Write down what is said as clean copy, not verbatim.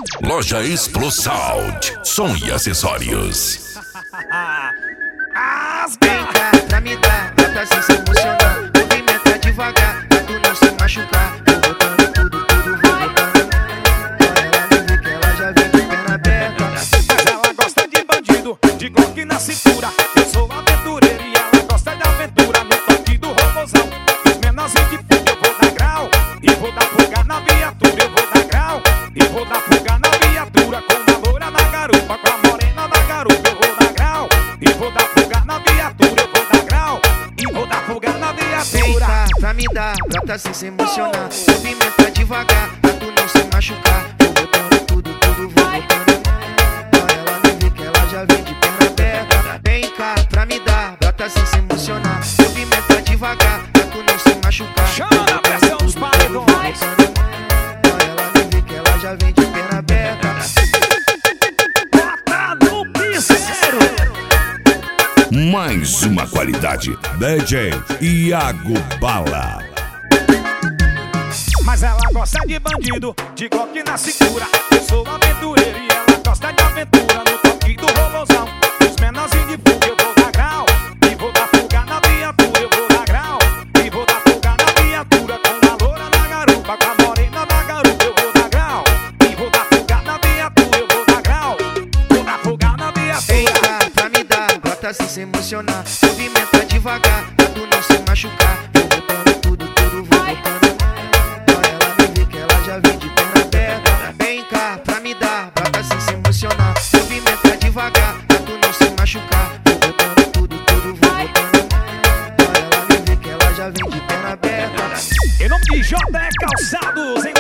Loja Explosound, som e acessórios. Vem cá pra me dar, bota sem se emocionar. Movimenta devagar, pra tu não se machucar. Vou botando tudo, vou botando. Ela me vê que ela já vem de perna aberta. Mas ela gosta de bandido, de Glock na cintura. Eu sou aventureiro e ela gosta de aventura. No toque do robozão, os menorzinhos de fuga eu vou dar grau. E vou dar fuga na viatura, eu vou dar grau. E vou dar fuga na viatura. Com a loura na garupa, com a morena na garupa eu vou dar grau. E vou dar fuga na viatura, eu vou dar grau. E vou dar fuga na viatura. Vem cá pra me dar, brota sem se emocionar. Movimenta devagar, pra tu não se machucar. Vou botando tudo, vou botando. Ela me vê que ela já vem de perna aberta. Vem cá pra me dar, brota sem se emocionar. Movimenta devagar, pra tu não se machucar. Chama na pressão dos paredões. Ela me vê que ela já vem de perna aberta. Bota no piseiro. Mais uma qualidade, DJ Iago Bala. Mas ela gosta de bandido, de Glock na cintura. Eu sou aventureiro e ela gosta de aventura. No toque do robozão, os menorzinhos de fuga eu vou dar grau. E vou dar fuga na viatura, eu vou dar grau. E vou dar fuga na viatura. Com a loura na garupa, com a morena na garupa eu vou dar grau. E vou dar fuga na viatura, eu vou dar grau. Vou dar fuga na Vem viatura. cá pra me dar, brota sem se emocionar. Movimenta devagar, pra tu não se machucar. Vou botando tudo, vou botando. Ela me vê que ela já vem de perna aberta. Vem cá pra me dar, brota sem se emocionar. Movimenta devagar, pra tu não se machucar. Vou botando tudo, vou botando. Ela me vê que ela já vem de perna aberta. Em nome de J. Calçados,